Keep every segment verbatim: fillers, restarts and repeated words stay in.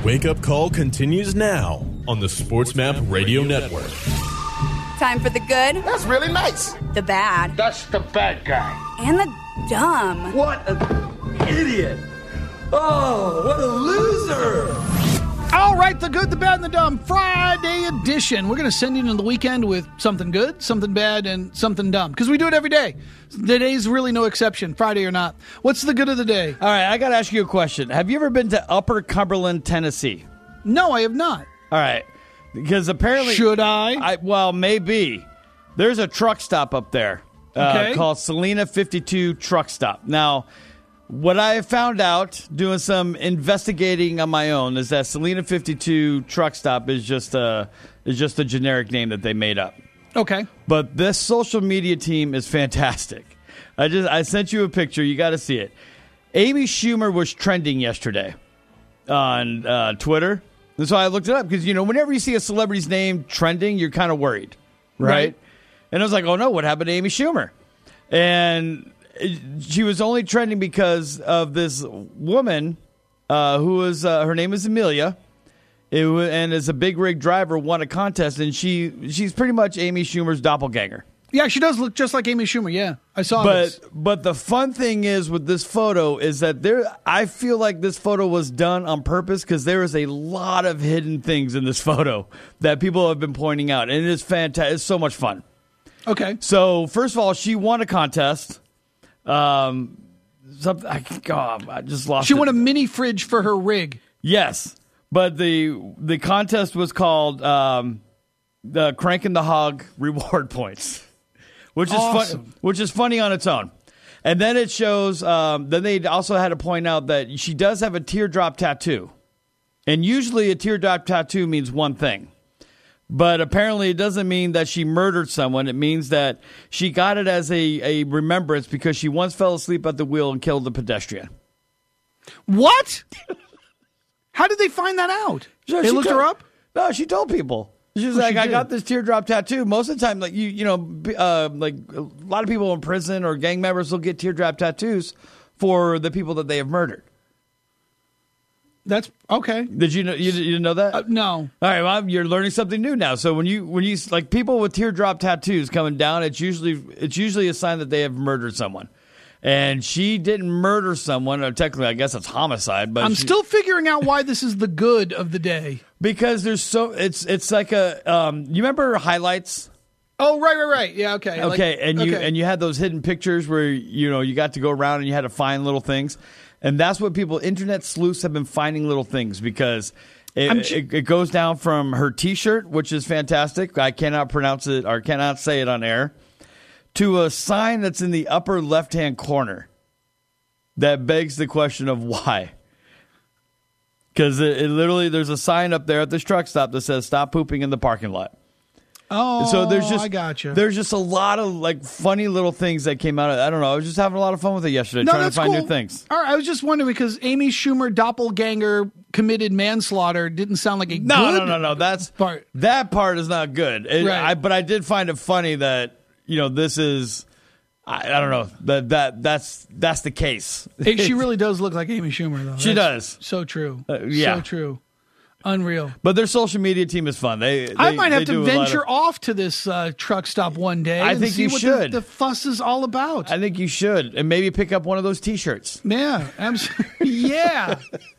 Wake Up Call continues now on the SportsMap Radio Network. Time for the good. That's really nice. The bad. That's the bad guy. And the dumb. What an idiot. Oh, what a loser. All right, the good, the bad, and the dumb Friday edition. We're going to send you into the weekend with something good, something bad, and something dumb. Because we do it every day. Today's really no exception, Friday or not. What's the good of the day? All right, I got to ask you a question. Have you ever been to Upper Cumberland, Tennessee? No, I have not. All right. Because apparently... Should I? I well, maybe. There's a truck stop up there uh, Okay. called Salina fifty-two Truck Stop. Now, what I have found out doing some investigating on my own is that Salina fifty-two Truck Stop is just a, is just a generic name that they made up. Okay. But this social media team is fantastic. I just I sent you a picture. You got to see it. Amy Schumer was trending yesterday on uh, Twitter. And so I looked it up because, you know, whenever you see a celebrity's name trending, you're kind of worried, right? Right. And I was like, oh, no, what happened to Amy Schumer? And it, she was only trending because of this woman uh, who was, uh, her name is Amelia, it was, and is a big rig driver, won a contest, and she she's pretty much Amy Schumer's doppelganger. Yeah, she does look just like Amy Schumer. Yeah, I saw But this. but the fun thing is with this photo is that there. I feel like this photo was done on purpose because there is a lot of hidden things in this photo that people have been pointing out, and it is fantastic. It's so much fun. Okay. So first of all, she won a contest. Um, something. I, God, I just lost. She it. won a mini fridge for her rig. Yes, but the the contest was called um, the Cranking the Hog Reward Points. Which is Awesome. fun, which is funny on its own. And then it shows, um, then they also had to point out that she does have a teardrop tattoo. And usually a teardrop tattoo means one thing. But apparently it doesn't mean that she murdered someone. It means that she got it as a, a remembrance because she once fell asleep at the wheel and killed a pedestrian. What? How did they find that out? Sure, they she looked told- her up? No, she told people. She was Oh, like, she I did. got this teardrop tattoo. Most of the time, like you, you know, b- uh, like a lot of people in prison or gang members will get teardrop tattoos for the people that they have murdered. That's okay. Did you know? You, you didn't know that? Uh, no. All right, well, you're learning something new now. So when you when you like people with teardrop tattoos coming down, it's usually it's usually a sign that they have murdered someone. And she didn't murder someone. Or technically, I guess it's homicide. But I'm she- still figuring out why this is the good of the day. because there's so it's it's like a um. You remember highlights? Oh, right, right, right. Yeah, okay. Like- Okay, and you okay. and you had those hidden pictures where you know you got to go around and you had to find little things, and that's what people, internet sleuths, have been finding little things because I'm it, j- it, it goes down from her T-shirt, which is fantastic. I cannot pronounce it or cannot say it on air, to a sign that's in the upper left-hand corner. That begs the question of why. Because it, it literally, there's a sign up there at this truck stop that says "Stop pooping in the parking lot." Oh, So there's just I gotcha. there's just a lot of like funny little things that came out of it. I don't know. I was just having a lot of fun with it yesterday, No, trying to that's find cool. new things. All right, I was just wondering because Amy Schumer doppelganger committed manslaughter didn't sound like a No, good no, no, no. That's part. that part is not good. It- Right. I, but I did find it funny that you know this is. I, I don't know that that that's that's the case. Hey, she really does look like Amy Schumer, though. She That's does. So true. Uh, yeah. So true. Unreal. But their social media team is fun. They, they I might have they to do a lot venture of- off to this uh, truck stop one day I and think see you what should. The, the fuss is all about. I think you should, and maybe pick up one of those T-shirts. yeah. Absolutely. yeah.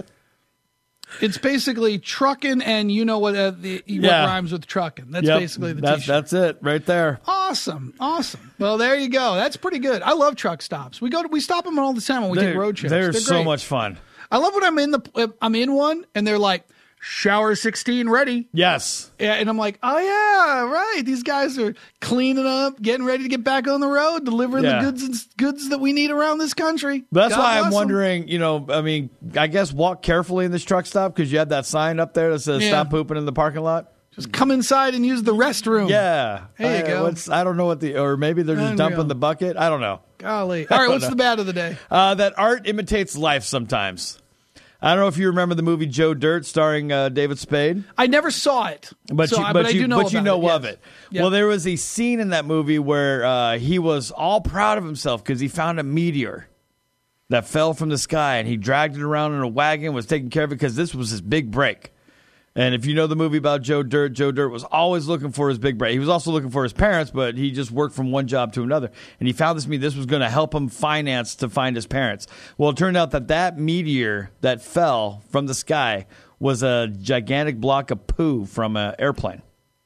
It's basically trucking and you know what, uh, the, Yeah. what rhymes with trucking. That's Yep, basically the that's, T-shirt. That's it right there. Awesome, awesome. Well, there you go. That's pretty good. I love truck stops. We go to we stop them all the time when we They're, take road trips. they're They're so great. much fun. I love when I'm in the I'm in one and they're like shower sixteen ready. Yes. Yeah, and I'm like, oh yeah, right. These guys are cleaning up, getting ready to get back on the road, delivering Yeah. the goods and goods that we need around this country. That's God why I'm bless 'em. wondering, you know, I mean, I guess walk carefully in this truck stop because you had that sign up there that says Yeah. "Stop pooping in the parking lot." Just come inside and use the restroom. Yeah, There you I, go. What's, I don't know what the, or maybe they're just Unreal. dumping the bucket. I don't know. Golly. All right, what's know. the bad of the day? Uh, that art imitates life sometimes. I don't know if you remember the movie Joe Dirt starring uh, David Spade. I never saw it, But so you, I, but, but I you, do know but you about know it, of yes. it. Yep. Well, there was a scene in that movie where uh, he was all proud of himself because he found a meteor. that fell from the sky, and he dragged it around in a wagon, was taking care of it because this was his big break. And if you know the movie about Joe Dirt, Joe Dirt was always looking for his big break. He was also looking for his parents, but he just worked from one job to another. And he found this me this was going to help him finance to find his parents. Well, it turned out that that meteor that fell from the sky was a gigantic block of poo from an airplane.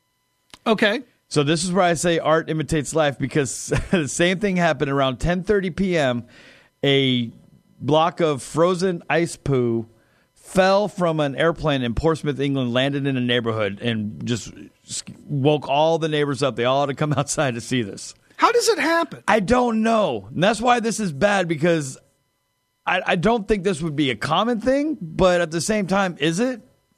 Okay. So this is where I say art imitates life, because the same thing happened around ten thirty p.m. A block of frozen ice poo fell from an airplane in Portsmouth, England, landed in a neighborhood, and just woke all the neighbors up. They all had to come outside to see this. How does it happen? I don't know. And that's why this is bad, because I, I don't think this would be a common thing, but at the same time, is it?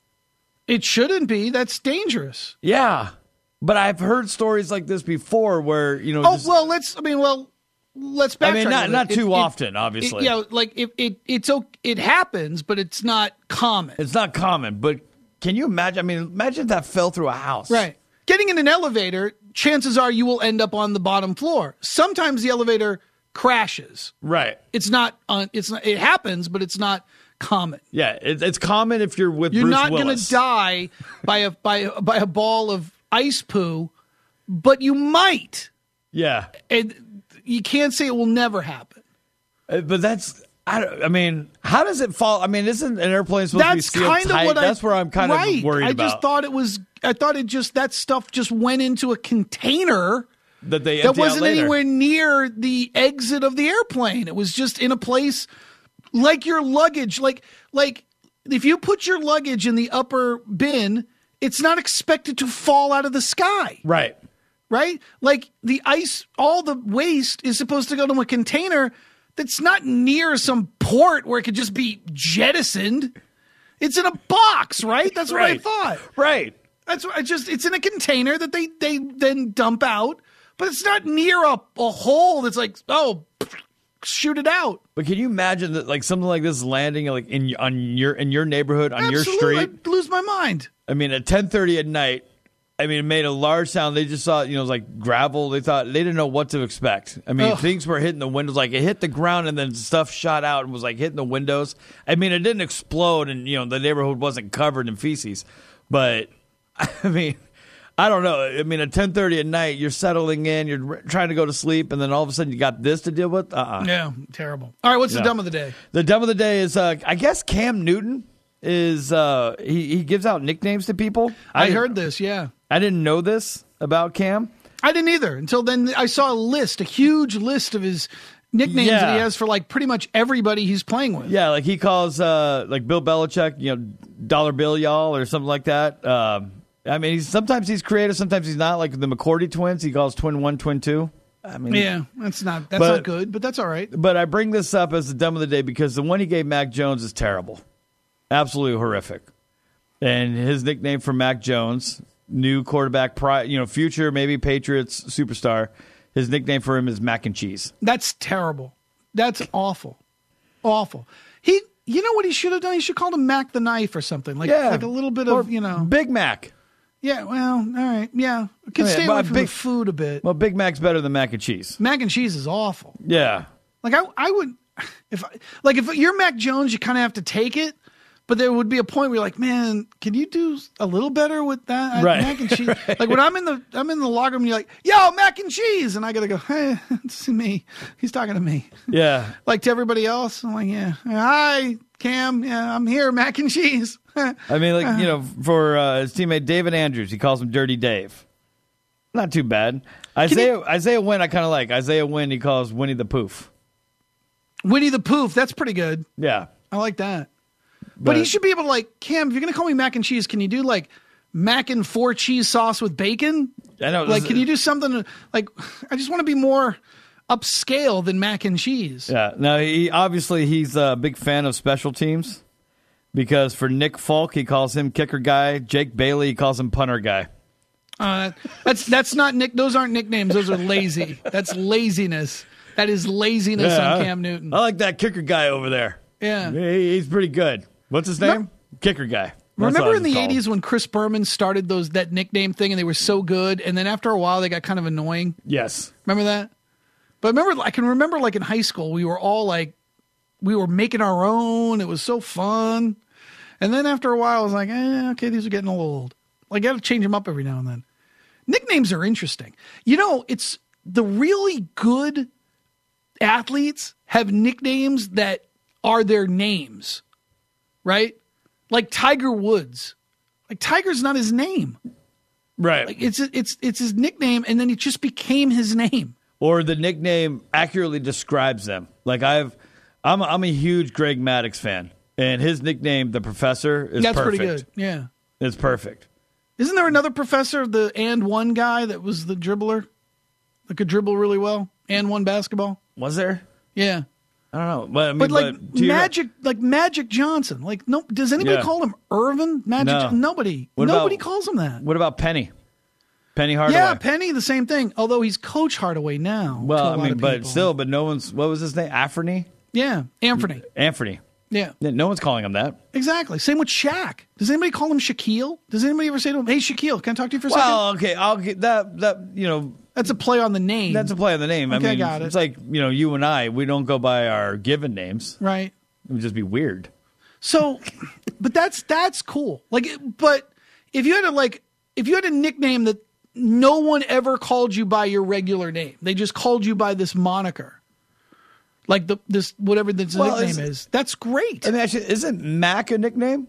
It shouldn't be. That's dangerous. Yeah. But I've heard stories like this before where, you know. Oh, just, well, let's, I mean, well, let's backtrack. I mean, not, a not little. too It- it- often, obviously. It, yeah, like it, it, it's okay, it happens, but it's not common. It's not common, but can you imagine? I mean, imagine if that fell through a house. Right. Getting in an elevator, chances are you will end up on the bottom floor. Sometimes the elevator crashes. Right. It's not. Uh, it's not. It happens, but it's not common. Yeah, it, it's common if you're with You're Bruce not going Willis. to die by a by a- by a ball of ice poo, but you might. Yeah, And you can't say it will never happen. Uh, but that's. I, don't- I mean, how does it fall? I mean, isn't an airplane supposed That's to be sealed kind of tight? what I. That's where I'm kind right. of worried I about. just thought it was. I thought it just that stuff just went into a container that they that empty out wasn't later. anywhere near the exit of the airplane. It was just in a place like your luggage. Like like if you put your luggage in the upper bin, it's not expected to fall out of the sky. Right. Right? Like the ice, all the waste is supposed to go to a container that's not near some port where it could just be jettisoned. It's in a box, right? That's what I Right. thought. Right. That's what I just, it's in a container that they, they then dump out, but it's not near a, a hole that's like, oh, shoot it out. But can you imagine that, like something like this landing, like in on your in your neighborhood, on Absolutely. your street? I'd lose my mind. I mean, at ten thirty at night, I mean, it made a large sound. They just saw, you know, it was like gravel. They thought, they didn't know what to expect. I mean, Ugh. things were hitting the windows. Like, it hit the ground and then stuff shot out and was like hitting the windows. I mean, it didn't explode and, you know, the neighborhood wasn't covered in feces. But, I mean, I don't know. I mean, at ten thirty at night, you're settling in, you're trying to go to sleep, and then all of a sudden you got this to deal with? Uh-uh. Yeah, terrible. All right, what's Yeah. the dumb of the day? The dumb of the day is, uh, I guess Cam Newton is, uh, he, he gives out nicknames to people. I, didn't- heard this, yeah. I didn't know this about Cam. I didn't either until then. I saw a list, a huge list of his nicknames Yeah. that he has for like pretty much everybody he's playing with. Yeah, like he calls uh, like Bill Belichick, you know, dollar bill y'all or something like that. Um, I mean, he's sometimes he's creative, sometimes he's not. Like the McCourty twins, he calls twin one, twin two. I mean, Yeah, that's not that's But- not good, but that's all right. But I bring this up as the dumb of the day because the one he gave Mac Jones is terrible, absolutely horrific. And his nickname for Mac Jones, new quarterback, pri- you know, future maybe Patriots superstar. His nickname for him is Mac and Cheese. That's terrible. That's awful, awful. He, you know what he should have done? He should have called him Mac the Knife or something like Yeah, like a little bit Or of you know. Big Mac. Yeah, well, all right, yeah. I can I mean, stay but away from big- the food a bit. Well, Big Mac's better than Mac and Cheese. Mac and cheese is awful. Yeah. Like I, I would, if I, like if you're Mac Jones, you kind of have to take it. But there would be a point where you're like, man, can you do a little better with that Right. mac and cheese? Like when I'm in the I'm in the locker room, and you're like, yo, mac and cheese, and I gotta go, hey, it's me. He's talking to me. Yeah. Like to everybody else, I'm like, yeah, hi, Cam, yeah, I'm here, mac and cheese. I mean, like, you know, for uh, his teammate David Andrews, he calls him Dirty Dave. Not too bad. Isaiah Isaiah Wynn, I kind of like. Isaiah Wynn, he calls Winnie the Poof. Winnie the Poof, that's pretty good. Yeah. I like that. But, But- he should be able to like, Cam, if you're gonna call me mac and cheese, can you do like mac and four cheese sauce with bacon? I know. Like, can you do something like? I just want to be more upscale than mac and cheese. Yeah. Now, he obviously he's a big fan of special teams because for Nick Folk, he calls him kicker guy. Jake Bailey, he calls him punter guy. Uh, that's that's not Nick. Those aren't nicknames. Those are lazy. That's laziness. That is laziness Yeah, on I- Cam Newton. I like that kicker guy over there. Yeah. He- he's pretty good. What's his name? Kicker guy. That's Remember what in the it's called. eighties when Chris Berman started those that nickname thing and they were so good, and then after a while they got kind of annoying. Yes. Remember that? But remember, I can remember like in high school we were all like we were making our own. It was so fun. And then after a while, I was like, eh, okay, these are getting a little old. Like, I got to change them up every now and then. Nicknames are interesting. You know, it's the really good athletes have nicknames that are their names, right? Like Tiger Woods. Like, Tiger's not his name. Right. Like, it's it's it's his nickname, and then it just became his name. Or the nickname accurately describes them. Like, I've, I'm, I'm a huge Greg Maddux fan, and his nickname, the Professor, is That's perfect. pretty good. Yeah. It's perfect. Isn't there another professor, the and one guy that was the dribbler that could dribble really well? And one basketball? Was there? Yeah. I don't know. But, I mean, But like but to your- Magic, like Magic Johnson. Like, no, does anybody Yeah. call him Irvin? Magic? No. Jo- Nobody. What Nobody about- calls him that. What about Penny? Penny Hardaway. Yeah, Penny, the same thing. Although he's Coach Hardaway now. to Well, a I lot mean, of but people. still, but no one's, what was his name? Anthony? Yeah, Anthony. Anthony. Yeah, Yeah, no one's calling him that. exactly. Same with Shaq. Does anybody call him Shaquille? Does anybody ever say to him, "Hey, Shaquille, can I talk to you for a second?" Well, okay, I'll get that, that, you know, That's a play on the name. that's a play on the name. Okay, I mean, got it. it's like, you know, you and I, we don't go by our given names. right. It would just be weird. So, but that's that's cool. Like, but if you had a like, if you had a nickname that no one ever called you by your regular name, they just called you by this moniker, like the this whatever this Well, nickname is- is. That's great. I mean, actually, isn't Mac a nickname?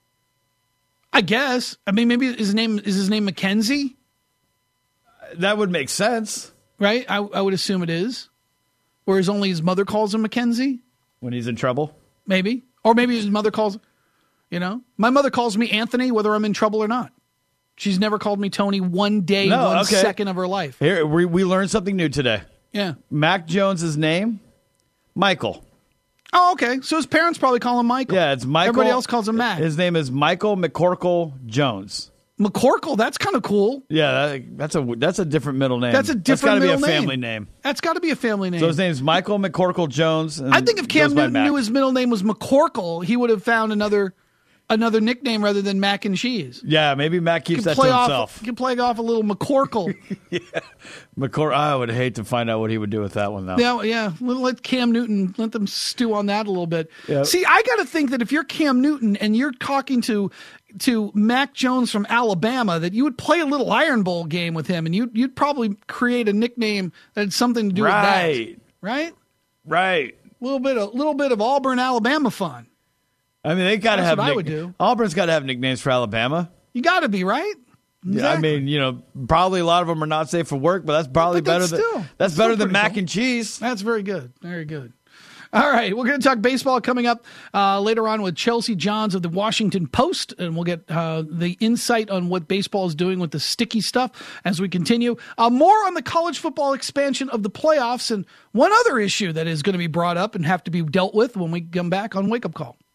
I guess. I mean, maybe his name is his name Mackenzie, That would make sense right? I, I would assume it is, whereas only his mother calls him Mackenzie. when he's in trouble. Maybe, or maybe his mother calls. You know, my mother calls me Anthony, whether I'm in trouble or not. She's never called me Tony one day, No, one okay. second of her life. Here, we, we learned something new today. Yeah. Mac Jones's name, Michael. Oh, okay. So his parents probably call him Michael. Yeah, it's Michael. Everybody else calls him Mac. His name is Michael McCorkle Jones. McCorkle, that's kind of cool. Yeah, that, that's a that's a different middle name. That's a different That's got to be a middle name. family name. That's got to be a family name. So his name's Michael McCorkle Jones. and I think if Cam goes by Newton Mac. knew his middle name was McCorkle, he would have found another another nickname rather than Mac and Cheese. Yeah, maybe Mac keeps Could that play to off, himself. could play off a little McCorkle. McCor- I would hate to find out what he would do with that one, though. Yeah, yeah. Let, let Cam Newton, let them stew on that a little bit. Yep. See, I got to think that if you're Cam Newton and you're talking to to Mac Jones from Alabama, that you would play a little Iron Bowl game with him, and you'd you'd probably create a nickname that had something to do Right. with that, right? Right. A little bit, a little bit of Auburn, Alabama fun. I mean, they got to That's have. what I nick- would do. Auburn's got to have nicknames for Alabama. You got to be right. Yeah, I Exactly. mean, you know, probably a lot of them are not safe for work, but that's probably But better that's than still- that's that's better still than pretty mac cool. and cheese. That's very good. Very good. All right, we're going to talk baseball coming up uh, later on with Chelsea Johns of the Washington Post, and we'll get uh, the insight on what baseball is doing with the sticky stuff as we continue. Uh, more on the college football expansion of the playoffs and one other issue that is going to be brought up and have to be dealt with when we come back on Wake Up Call.